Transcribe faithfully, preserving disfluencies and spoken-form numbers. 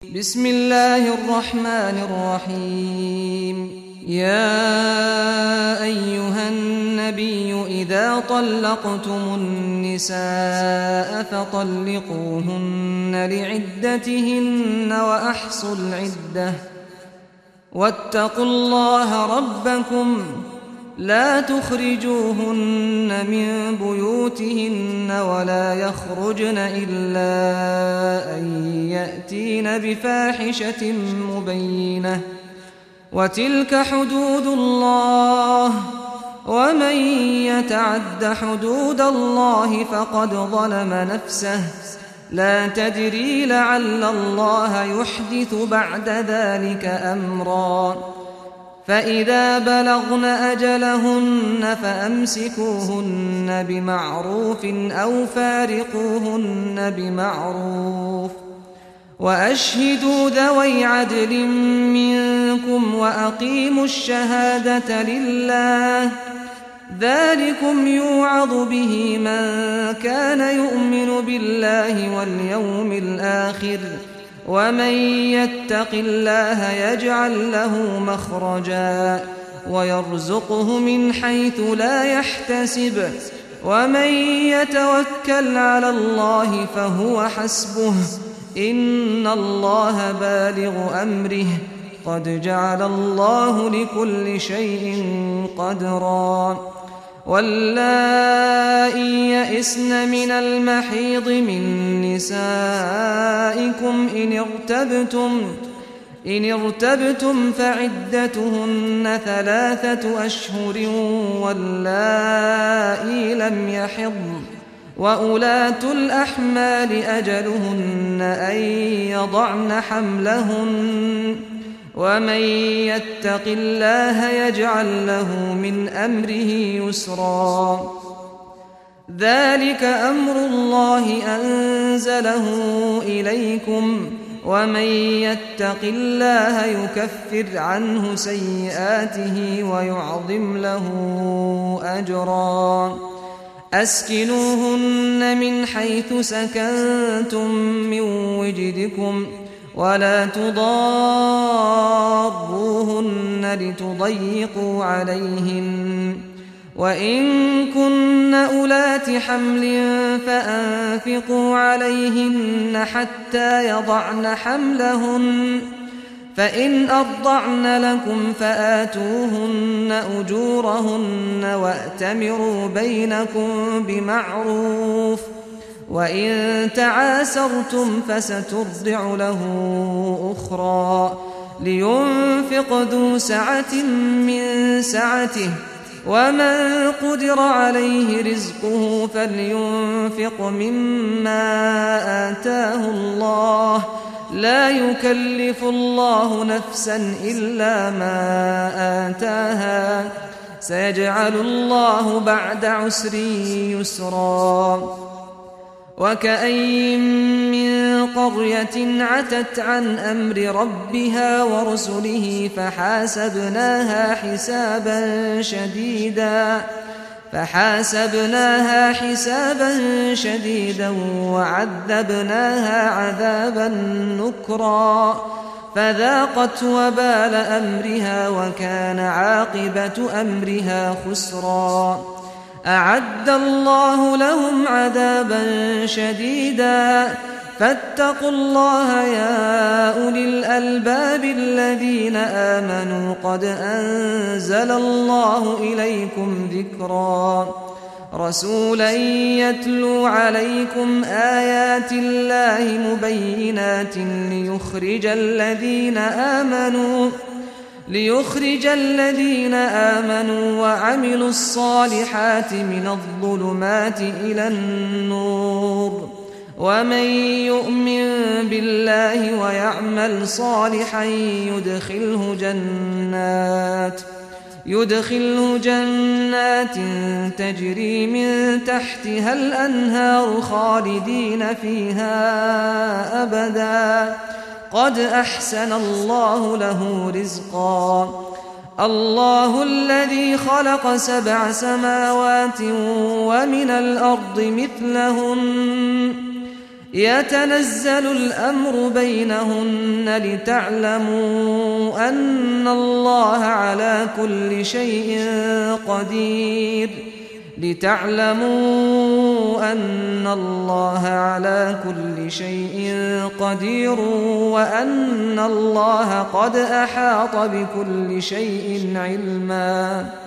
بسم الله الرحمن الرحيم. يا أيها النبي إذا طلقتم النساء فطلقوهن لعدتهن وأحصوا العدة واتقوا الله ربكم لا تخرجوهن من بيوتهن ولا يخرجن إلا أن يأتين بفاحشة مبينة وتلك حدود الله ومن يتعد حدود الله فقد ظلم نفسه لا تدري لعل الله يحدث بعد ذلك أمرا فإذا بلغن أجلهن فأمسكوهن بمعروف أو فارقوهن بمعروف وأشهدوا ذوي عدل منكم وأقيموا الشهادة لله ذلكم يوعظ به من كان يؤمن بالله واليوم الآخر ومن يتق الله يجعل له مخرجا ويرزقه من حيث لا يحتسب ومن يتوكل على الله فهو حسبه إن الله بالغ أمره قد جعل الله لكل شيء قدرا واللائي يئسن من المحيض من نسائكم إن ارتبتم إن ارتبتم فعدتهن ثلاثة أشهر واللائي لم يحضن وأولاة الأحمال أجلهن أن يضعن حملهن ومن يتق الله يجعل له من أمره يسرا ذلك أمر الله أنزله إليكم ومن يتق الله يكفر عنه سيئاته ويعظم له أجرا أسكنوهن من حيث سكنتم من وجدكم ولا تضاروهن لتضيقوا عليهن وإن كن أولات حمل فأنفقوا عليهن حتى يضعن حملهن فإن أرضعن لكم فآتوهن أجورهن وأتمروا بينكم بمعروف وإن تعاسرتم فسترضع له أخرى لينفق ذو سعة من سعته ومن قدر عليه رزقه فلينفق مما آتاه الله لا يكلف الله نفسا إلا ما آتاها سيجعل الله بعد عسر يسرا وكأين من قرية عتت عن أمر ربها ورسله فحاسبناها حسابا شديدا فحاسبناها حسابا شديدا وعذبناها عذابا نكرا فذاقت وبال أمرها وكان عاقبة أمرها خسرا أعد الله لهم عذابا شديدا فاتقوا الله يا أولي الألباب الذين آمنوا قد أنزل الله إليكم ذكرا رسولا يتلو عليكم آيات الله مبينات ليخرج الذين آمنوا ليخرج الذين آمنوا وعملوا الصالحات من الظلمات إلى النور ومن يؤمن بالله ويعمل صالحا يدخله جنات يدخله جنات تجري من تحتها الأنهار خالدين فيها أبدا قد أحسن الله له رزقا الله الذي خلق سبع سماوات ومن الأرض مثلهن يتنزل الأمر بينهن لتعلموا أن الله على كل شيء قدير لتعلموا أن الله على كل شيء قدير وأن الله قد أحاط بكل شيء علما